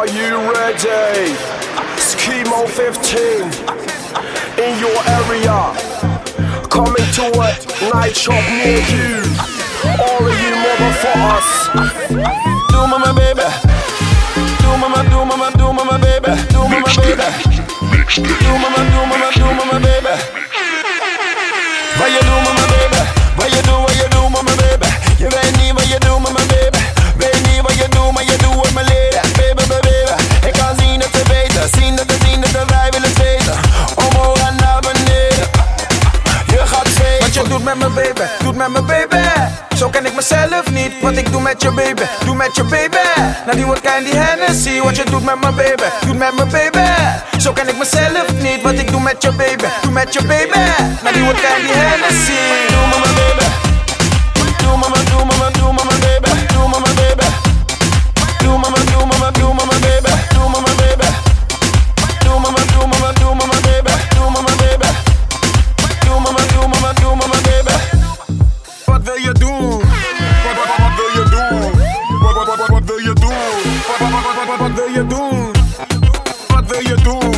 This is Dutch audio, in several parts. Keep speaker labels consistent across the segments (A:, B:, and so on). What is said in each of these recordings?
A: Are you ready? Schemo 15 in your area. Coming to a night shop near you. All of you motherfuckers. Do mama baby. Do mama, do mama, do mama baby. Do mama baby. Do mama, do mama, do mama baby. What you do mama baby? What you do mama baby? Je weet niet wat je doet mama baby. Weet niet wat je doet, maar je doet het me leren. Baby, baby, baby. Ik kan zien dat te weten. Zien dat wij willen weten. Omhoog en naar beneden. Je gaat zweten.
B: Wat je doet met me baby, doet met me baby. Zo ken ik mezelf niet, wat ik doe met je baby. Doe met je baby. Na die word candy Hennessy. Wat je doet met me baby, doet met me baby. Zo ken ik mezelf niet, wat ik doe met je baby. Doe met je baby. Na die word candy Hennessy.
A: Doe mama baby. Doe mama, doe mama, doe mama baby. Doe mama baby. Doe mama, doe mama, doe mama baby. Doe mama baby. Doe mama, doe mama, doe mama baby. Doe mama baby. Doe mama, doe mama, doe mama baby.
B: Wat wil je doen? Wat wil je doen? Wat wil je doen? Wat wil je doen? Wat wil je doen?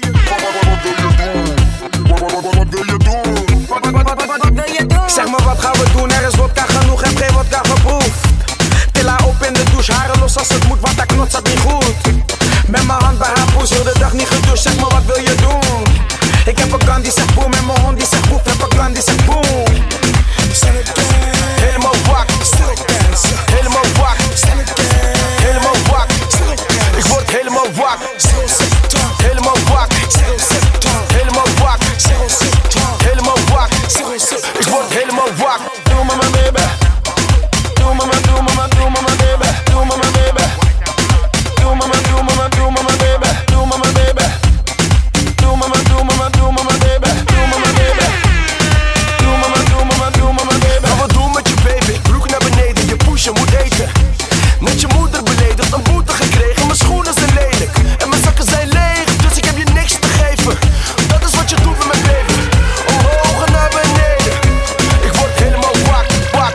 B: Zeg maar wat gaan we doen? Er is vodka genoeg, heb geen vodka geproefd. Til haar op in de douche, haren los als het moet, want haar knot zat niet goed. Met mijn hand bij haar poes, heel de dag niet gedoucht. Zeg maar wat wil je doen? Ik heb een gun die zegt boem en mijn hond die zegt boef. Heb een gun die zegt boem. Helemaal wak, helemaal wak, helemaal wak. Ik word helemaal wak, helemaal wak, helemaal wak, helemaal wak. Ik word helemaal wak.
A: Doe mama baby. Doe mama, doe mama, doe mama baby. Doe mama baby. Doe mama, doe mama, doe mama baby. Doe mama baby. Doe mama, doe mama, doe mama baby. Doe mama baby. Doe mama, doe mama, doe mama baby.
C: Maar wat doen met je baby? Broek naar beneden, je pushen moet eten. Net je moeder beledigd, een boete gekregen. Mijn schoenen zijn lelijk en mijn zakken zijn leeg. Dus ik heb je niks te geven. Dat is wat je doet met mijn baby. Omhoog en naar beneden. Ik word helemaal wak, wak.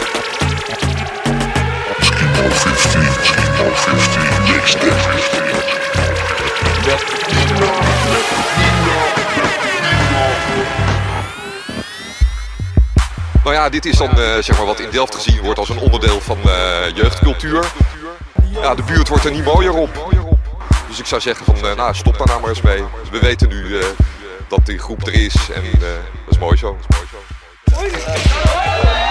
D: Nou ja, dit is dan zeg maar wat in Delft gezien wordt als een onderdeel van jeugdcultuur. Ja, de buurt wordt er niet mooier op. Dus ik zou zeggen van, nou, stop daar nou maar eens mee. We weten nu dat die groep er is en dat is mooi zo.